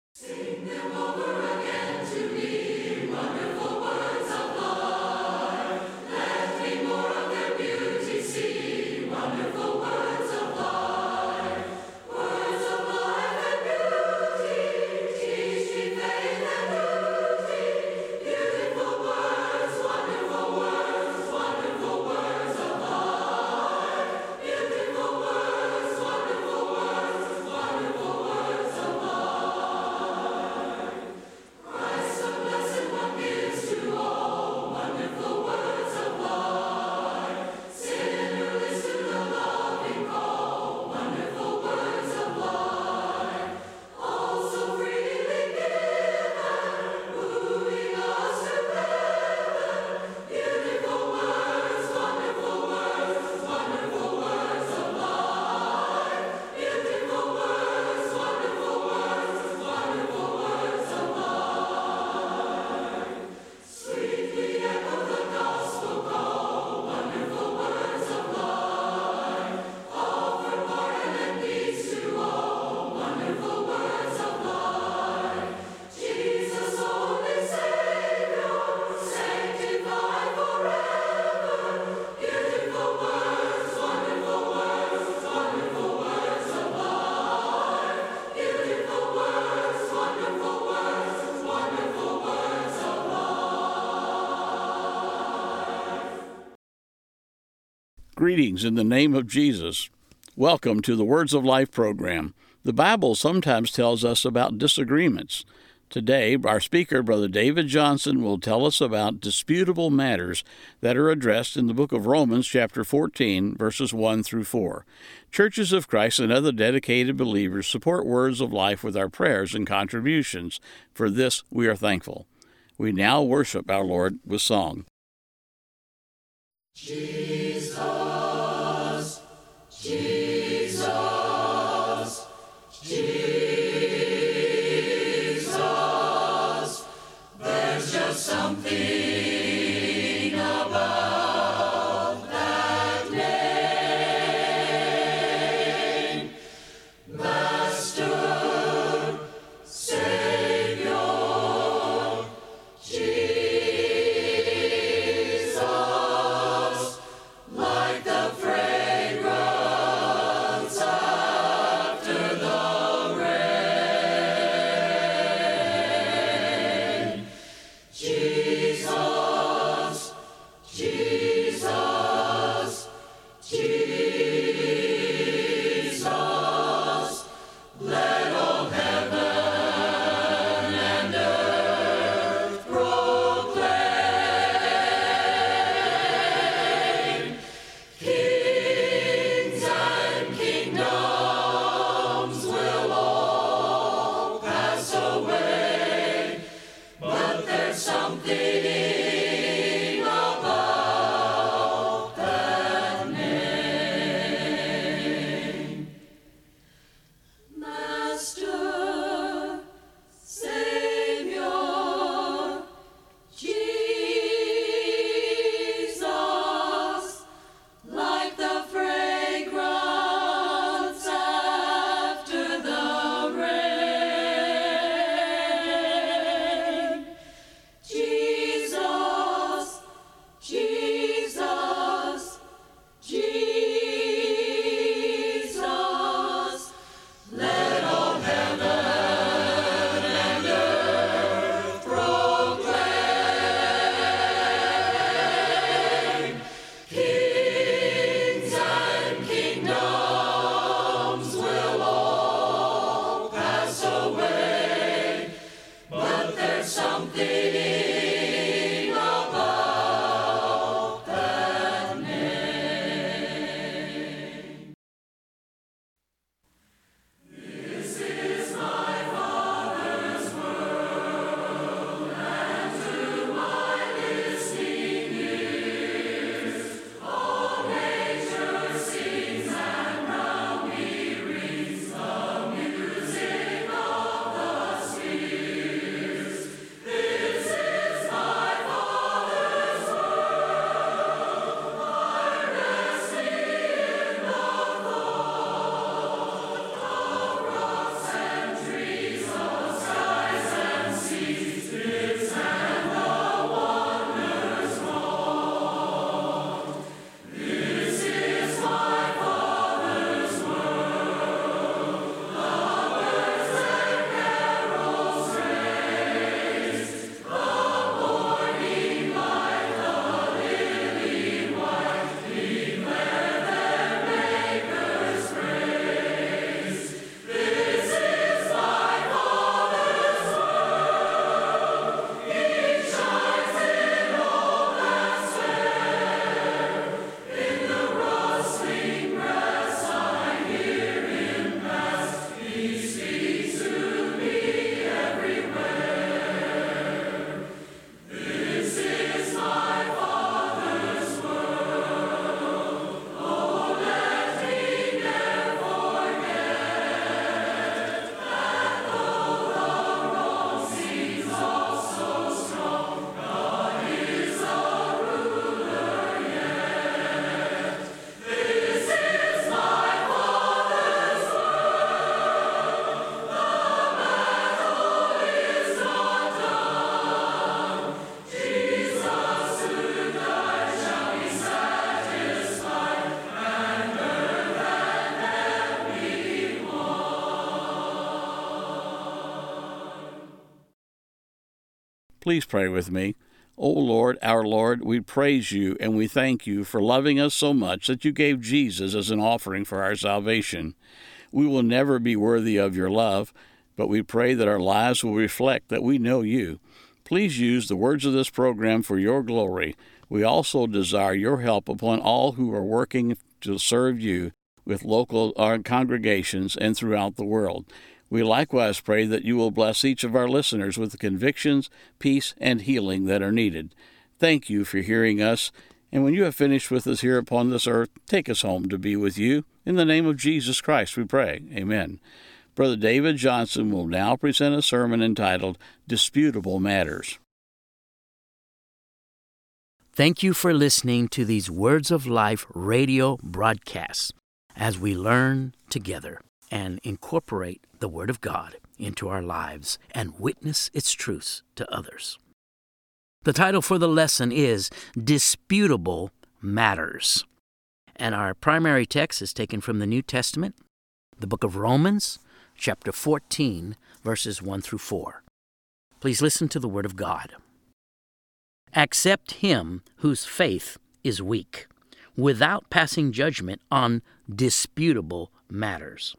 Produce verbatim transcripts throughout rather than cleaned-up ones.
Greetings in the name of Jesus. Welcome to the Words of Life program. The Bible sometimes tells us about disagreements. Today, our speaker, Brother David Johnson, will tell us about disputable matters that are addressed in the book of Romans, chapter fourteen, verses one through four. Churches of Christ and other dedicated believers support Words of Life with our prayers and contributions. For this, we are thankful. We now worship our Lord with song. Jesus, Jesus, Jesus, there's just something about that name. Master, Savior, Jesus, like the fragrance after the rain. Jesus, Jesus, Jesus, let all heaven and earth proclaim. Kings and kingdoms will all pass away, but there's something about that name. Master, Savior, Jesus, like the fragrance after the rain. Jesus, Jesus, Jesus, let all heaven and earth proclaim. Kings and kingdoms will all pass away, but there's something about that name. This is my Father's world, and to my listening ears, all nature sings and round me rings the music of the spheres. This Please pray with me. O Lord, our Lord, we praise you and we thank you for loving us so much that you gave Jesus as an offering for our salvation. We will never be worthy of your love, but we pray that our lives will reflect that we know you. Please use the words of this program for your glory. We also desire your help upon all who are working to serve you with local congregations and throughout the world. We likewise pray that you will bless each of our listeners with the convictions, peace, and healing that are needed. Thank you for hearing us, and when you have finished with us here upon this earth, take us home to be with you. In the name of Jesus Christ we pray. Amen. Brother David Johnson will now present a sermon entitled Disputable Matters. Thank you for listening to these Words of Life radio broadcasts as we learn together and incorporate the Word of God into our lives and witness its truths to others. The title for the lesson is Disputable Matters, and our primary text is taken from the New Testament, the book of Romans, chapter fourteen, verses one through four. Please listen to the Word of God. Accept him whose faith is weak, without passing judgment on disputable matters.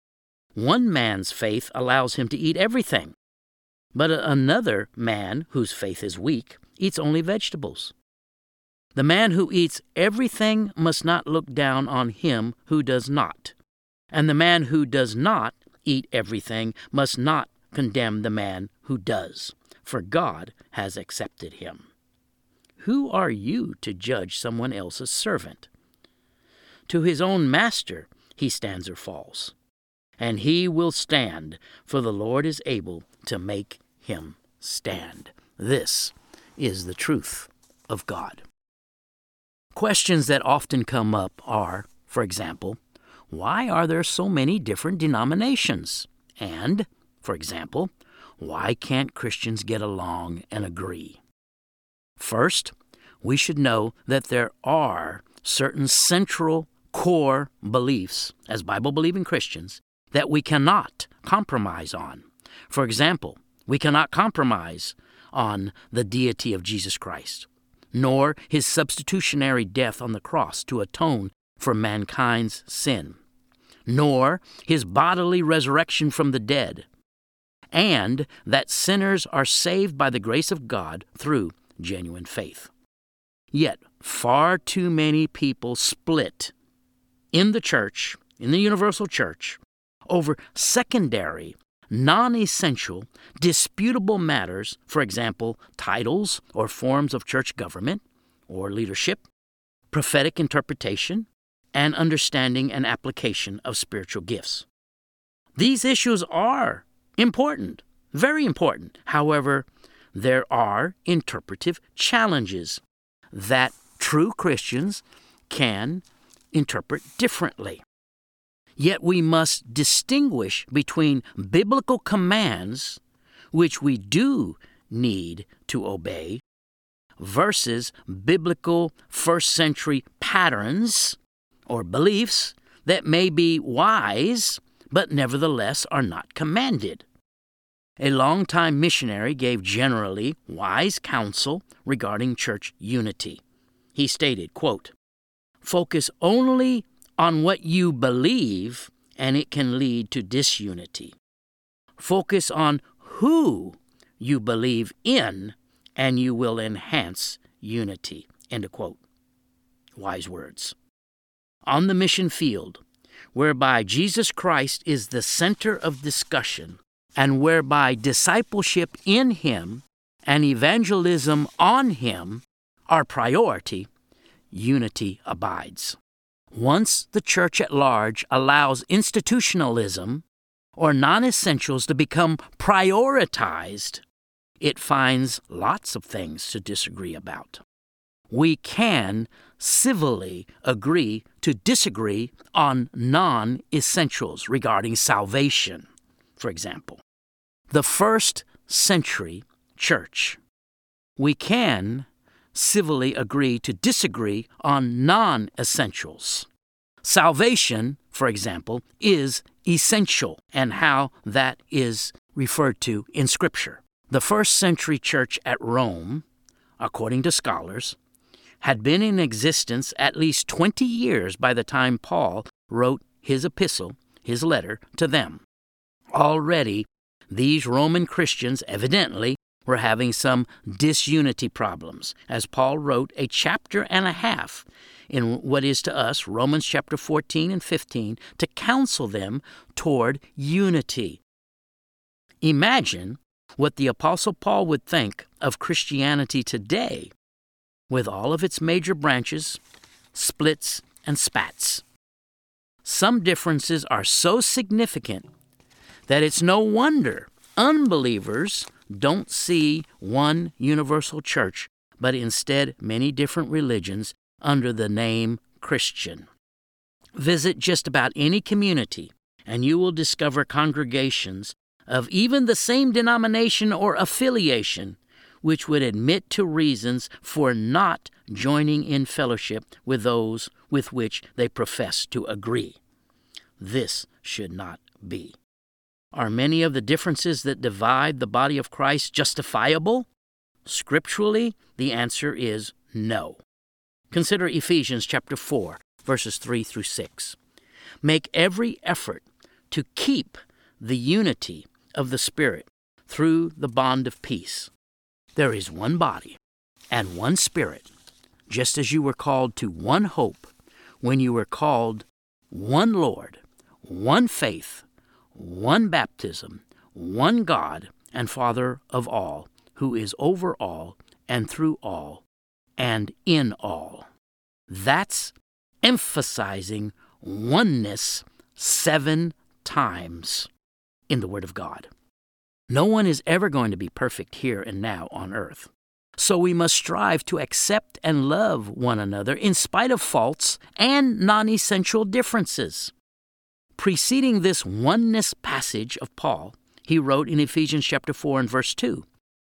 One man's faith allows him to eat everything, but another man whose faith is weak eats only vegetables. The man who eats everything must not look down on him who does not, and the man who does not eat everything must not condemn the man who does, for God has accepted him. Who are you to judge someone else's servant? To his own master he stands or falls, and he will stand, for the Lord is able to make him stand. This is the truth of God. Questions that often come up are, for example, why are there so many different denominations? And, for example, why can't Christians get along and agree? First, we should know that there are certain central core beliefs as Bible-believing Christians that we cannot compromise on. For example, we cannot compromise on the deity of Jesus Christ, nor his substitutionary death on the cross to atone for mankind's sin, nor his bodily resurrection from the dead, and that sinners are saved by the grace of God through genuine faith. Yet, far too many people split in the church, in the universal church, over secondary, non-essential, disputable matters, for example, titles or forms of church government or leadership, prophetic interpretation, and understanding and application of spiritual gifts. These issues are important, very important. However, there are interpretive challenges that true Christians can interpret differently. Yet we must distinguish between biblical commands, which we do need to obey, versus biblical first century patterns or beliefs that may be wise, but nevertheless are not commanded. A longtime missionary gave generally wise counsel regarding church unity. He stated, quote, "Focus only on what you believe, and it can lead to disunity. Focus on who you believe in, and you will enhance unity." End of quote. Wise words. On the mission field, whereby Jesus Christ is the center of discussion, and whereby discipleship in him and evangelism on him are priority, unity abides. Once the church at large allows institutionalism or non-essentials to become prioritized, it finds lots of things to disagree about. We can civilly agree to disagree on non-essentials regarding salvation, for example. The first century church, we can civilly agree to disagree on non-essentials. Salvation, for example, is essential, and how that is referred to in Scripture. The first century church at Rome, according to scholars, had been in existence at least twenty years by the time Paul wrote his epistle, his letter to them. Already, these Roman Christians evidently were having some disunity problems, as Paul wrote a chapter and a half in what is to us Romans chapter fourteen and fifteen to counsel them toward unity. Imagine what the Apostle Paul would think of Christianity today, with all of its major branches, splits, and spats. Some differences are so significant that it's no wonder unbelievers don't see one universal church, but instead many different religions under the name Christian. Visit just about any community, and you will discover congregations of even the same denomination or affiliation, which would admit to reasons for not joining in fellowship with those with which they profess to agree. This should not be. Are many of the differences that divide the body of Christ justifiable? Scripturally, the answer is no. Consider Ephesians chapter four, verses three through six. Make every effort to keep the unity of the Spirit through the bond of peace. There is one body and one Spirit, just as you were called to one hope when you were called, one Lord, one faith, one baptism, one God and Father of all, who is over all and through all and in all. That's emphasizing oneness seven times in the Word of God. No one is ever going to be perfect here and now on earth. So we must strive to accept and love one another in spite of faults and non-essential differences. Preceding this oneness passage of Paul, he wrote in Ephesians chapter four and verse two,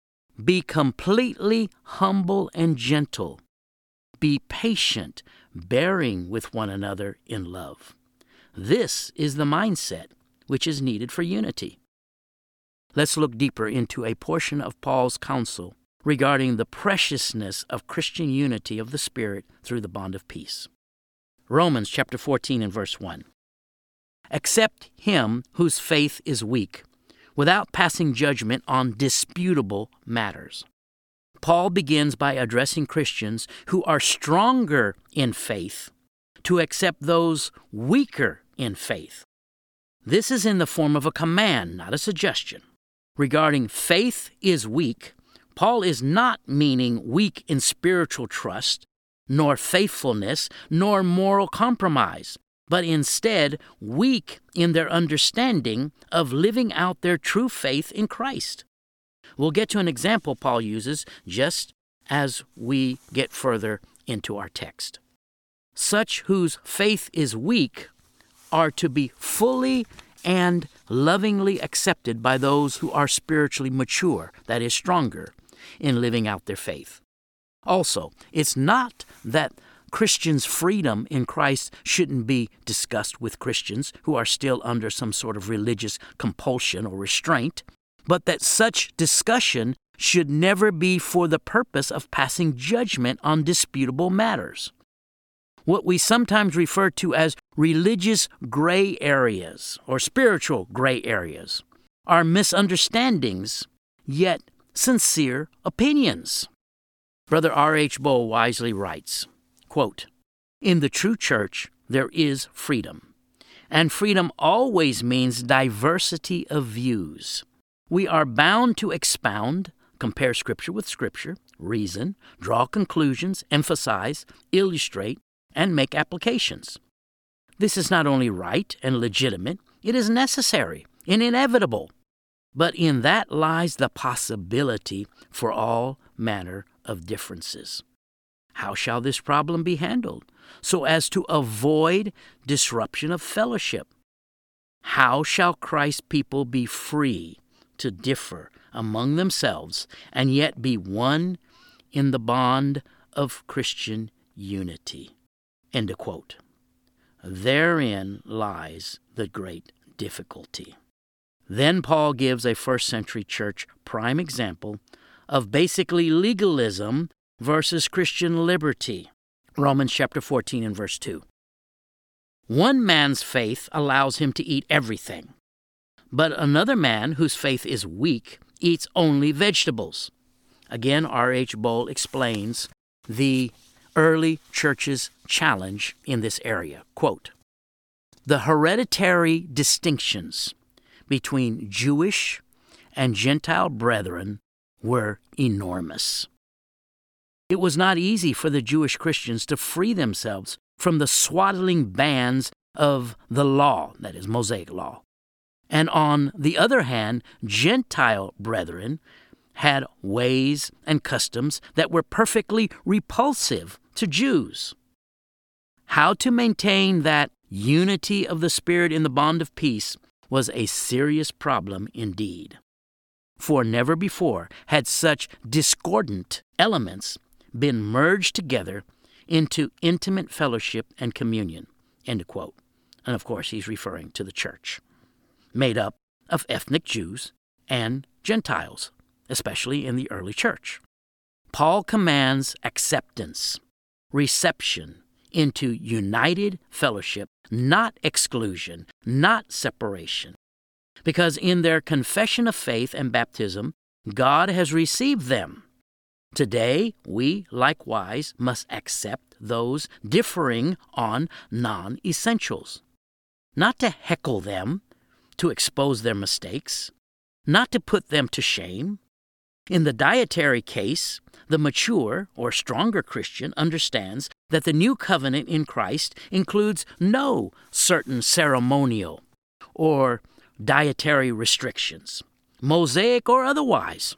"Be completely humble and gentle. Be patient, bearing with one another in love." This is the mindset which is needed for unity. Let's look deeper into a portion of Paul's counsel regarding the preciousness of Christian unity of the Spirit through the bond of peace. Romans chapter fourteen and verse one. "Accept him whose faith is weak, without passing judgment on disputable matters." Paul begins by addressing Christians who are stronger in faith to accept those weaker in faith. This is in the form of a command, not a suggestion. Regarding faith is weak, Paul is not meaning weak in spiritual trust, nor faithfulness, nor moral compromise, but instead weak in their understanding of living out their true faith in Christ. We'll get to an example Paul uses just as we get further into our text. Such whose faith is weak are to be fully and lovingly accepted by those who are spiritually mature, that is, stronger, in living out their faith. Also, it's not that Christians' freedom in Christ shouldn't be discussed with Christians who are still under some sort of religious compulsion or restraint, but that such discussion should never be for the purpose of passing judgment on disputable matters. What we sometimes refer to as religious gray areas or spiritual gray areas are misunderstandings, yet sincere opinions. Brother R H Bow wisely writes, quote, "In the true church, there is freedom, and freedom always means diversity of views. We are bound to expound, compare Scripture with Scripture, reason, draw conclusions, emphasize, illustrate, and make applications. This is not only right and legitimate, it is necessary and inevitable. But in that lies the possibility for all manner of differences. How shall this problem be handled so as to avoid disruption of fellowship? How shall Christ's people be free to differ among themselves and yet be one in the bond of Christian unity?" End of quote. Therein lies the great difficulty. Then Paul gives a first century church prime example of basically legalism versus Christian liberty. Romans chapter fourteen and verse two. One man's faith allows him to eat everything, but another man whose faith is weak eats only vegetables. Again, R H Bull explains the early church's challenge in this area. Quote, "The hereditary distinctions between Jewish and Gentile brethren were enormous. It was not easy for the Jewish Christians to free themselves from the swaddling bands of the law, that is, Mosaic law. And on the other hand, Gentile brethren had ways and customs that were perfectly repulsive to Jews. How to maintain that unity of the Spirit in the bond of peace was a serious problem indeed. For never before had such discordant elements been merged together into intimate fellowship and communion." End of quote. And of course, he's referring to the church, made up of ethnic Jews and Gentiles, especially in the early church. Paul commands acceptance, reception into united fellowship, not exclusion, not separation. Because in their confession of faith and baptism, God has received them. Today, we likewise must accept those differing on non-essentials, not to heckle them, to expose their mistakes, not to put them to shame. In the dietary case, the mature or stronger Christian understands that the new covenant in Christ includes no certain ceremonial or dietary restrictions, Mosaic or otherwise.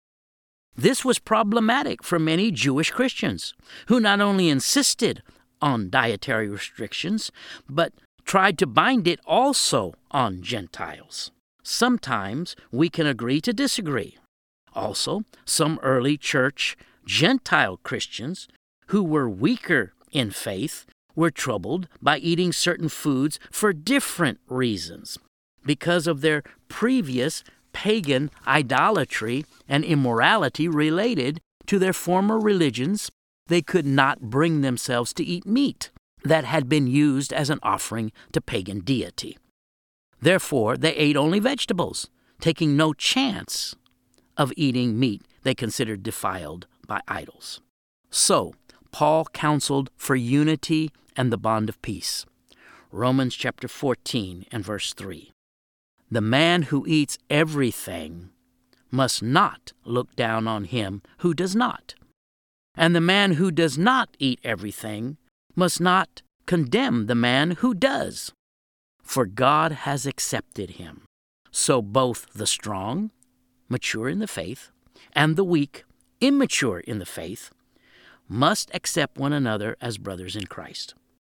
This was problematic for many Jewish Christians who not only insisted on dietary restrictions, but tried to bind it also on Gentiles. Sometimes we can agree to disagree. Also, some early church Gentile Christians who were weaker in faith were troubled by eating certain foods for different reasons because of their previous pagan idolatry and immorality related to their former religions. They could not bring themselves to eat meat that had been used as an offering to pagan deity. Therefore, they ate only vegetables, taking no chance of eating meat they considered defiled by idols. So, Paul counseled for unity and the bond of peace. Romans chapter fourteen and verse three. "The man who eats everything must not look down on him who does not. And the man who does not eat everything must not condemn the man who does. For God has accepted him. So both the strong, mature in the faith, and the weak, immature in the faith, must accept one another as brothers in Christ.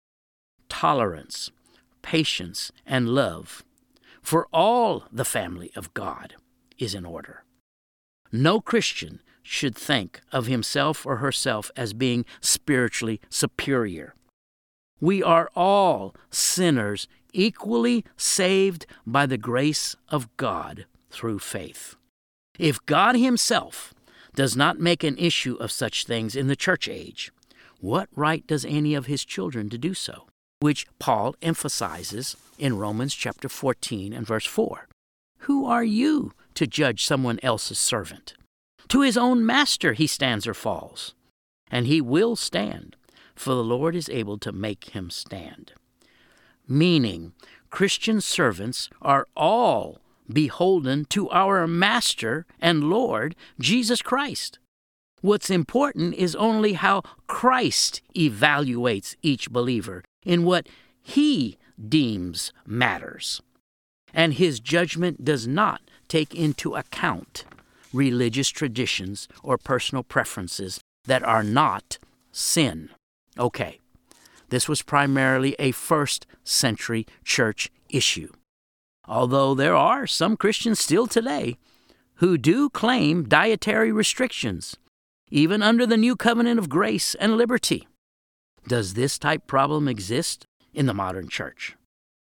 Tolerance, patience, and love for all the family of God is in order. No Christian should think of himself or herself as being spiritually superior. We are all sinners equally saved by the grace of God through faith. If God himself does not make an issue of such things in the church age, what right does any of his children to do so? Which Paul emphasizes in Romans chapter fourteen and verse four. Who are you to judge someone else's servant? To his own master he stands or falls, and he will stand, for the Lord is able to make him stand. Meaning, Christian servants are all beholden to our Master and Lord, Jesus Christ. What's important is only how Christ evaluates each believer in what he deems matters. And his judgment does not take into account religious traditions or personal preferences that are not sin. Okay, this was primarily a first century church issue. Although there are some Christians still today who do claim dietary restrictions, even under the new covenant of grace and liberty. Does this type problem exist in the modern church?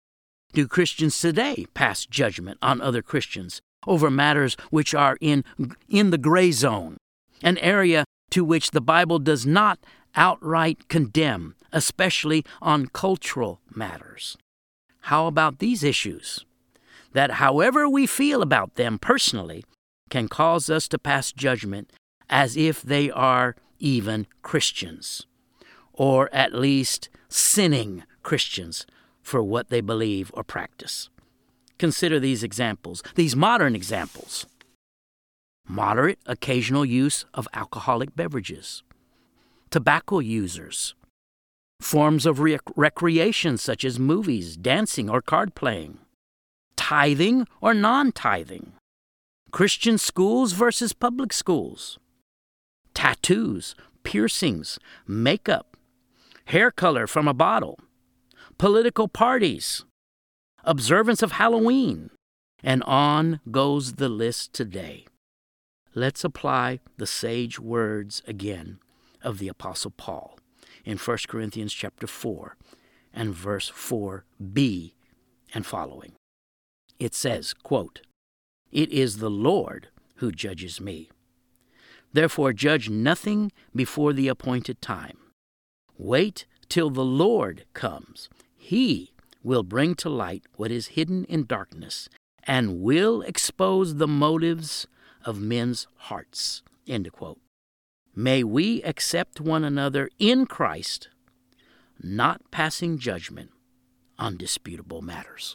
Do Christians today pass judgment on other Christians over matters which are in, in the gray zone, an area to which the Bible does not outright condemn, especially on cultural matters? How about these issues that, however we feel about them personally, can cause us to pass judgment as if they are even Christians, or at least sinning Christians for what they believe or practice? Consider these examples, these modern examples. Moderate occasional use of alcoholic beverages, tobacco users, forms of rec- recreation such as movies, dancing, or card playing, tithing or non-tithing, Christian schools versus public schools, tattoos, piercings, makeup, hair color from a bottle, political parties, observance of Halloween, and on goes the list today. Let's apply the sage words again of the Apostle Paul in First Corinthians chapter four and verse four b and following. It says, quote, "It is the Lord who judges me. Therefore judge nothing before the appointed time. Wait till the Lord comes. He will bring to light what is hidden in darkness and will expose the motives of men's hearts." End quote. May we accept one another in Christ, not passing judgment on disputable matters.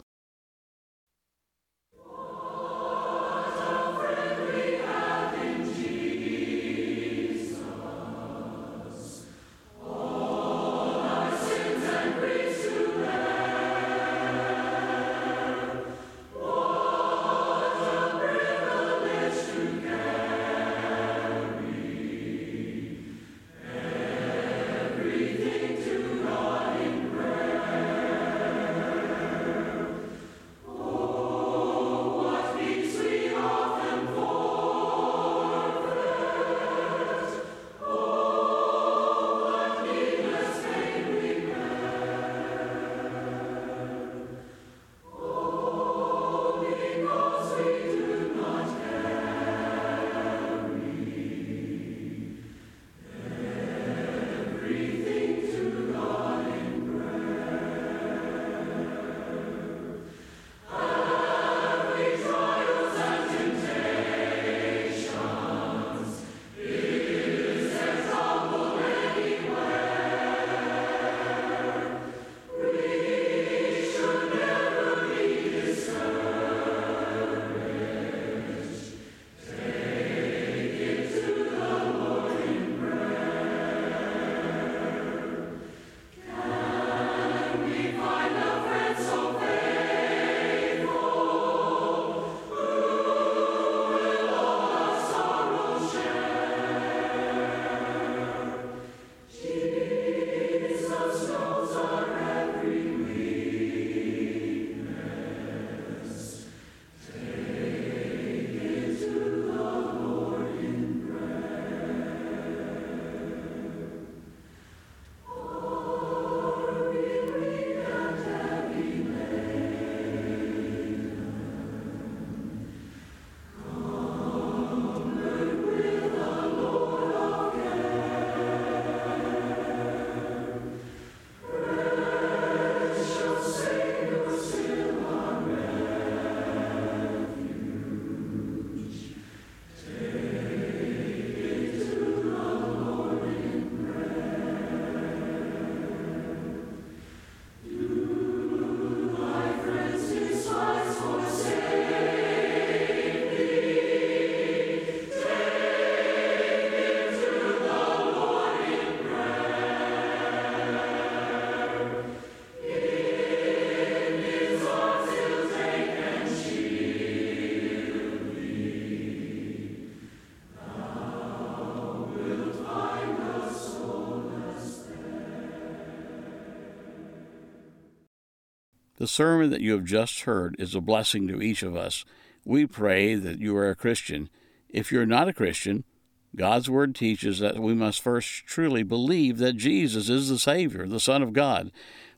The sermon that you have just heard is a blessing to each of us. We pray that you are a Christian. If you're not a Christian, God's Word teaches that we must first truly believe that Jesus is the Savior, the Son of God.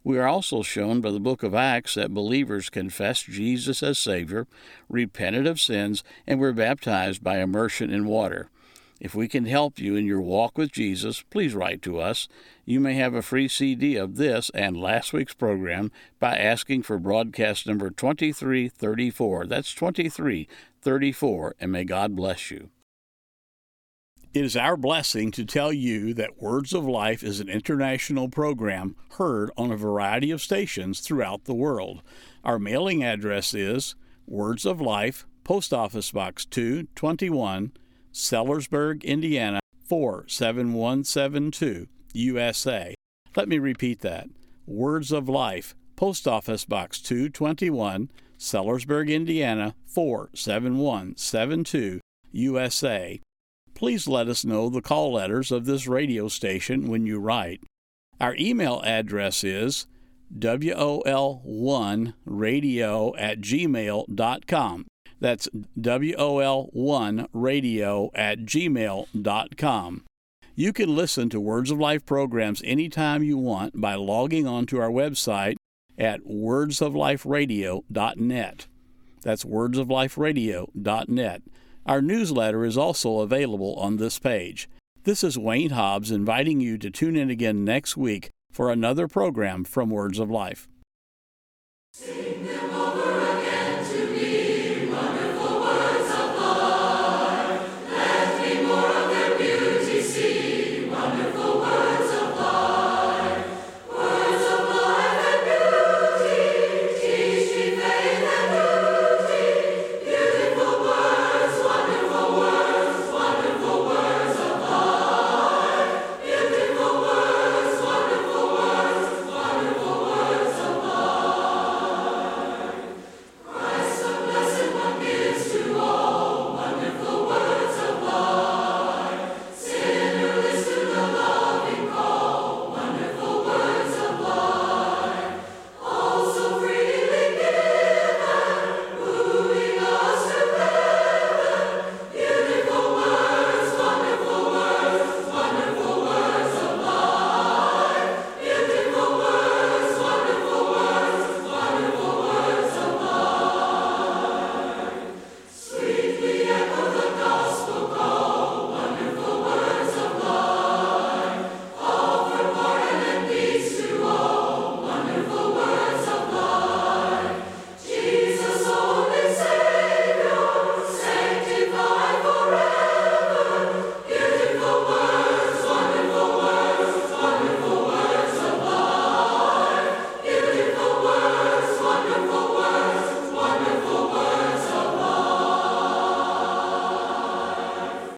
We are also shown by the book of Acts that believers confessed Jesus as Savior, repented of sins, and were baptized by immersion in water. If we can help you in your walk with Jesus, please write to us. You may have a free C D of this and last week's program by asking for broadcast number twenty-three thirty-four. That's twenty-three thirty-four, and may God bless you. It is our blessing to tell you that Words of Life is an international program heard on a variety of stations throughout the world. Our mailing address is Words of Life, Post Office Box two twenty-one, Sellersburg, Indiana, four seven one seven two, U S A. Let me repeat that. Words of Life, Post Office Box two twenty-one, Sellersburg, Indiana, four seven one seven two, U S A. Please let us know the call letters of this radio station when you write. Our email address is W O L one radio at gmail dot com. That's W O L one radio at gmail dot com. You can listen to Words of Life programs anytime you want by logging on to our website at words of life radio dot net. That's words of life radio dot net. Our newsletter is also available on this page. This is Wayne Hobbs inviting you to tune in again next week for another program from Words of Life. Sing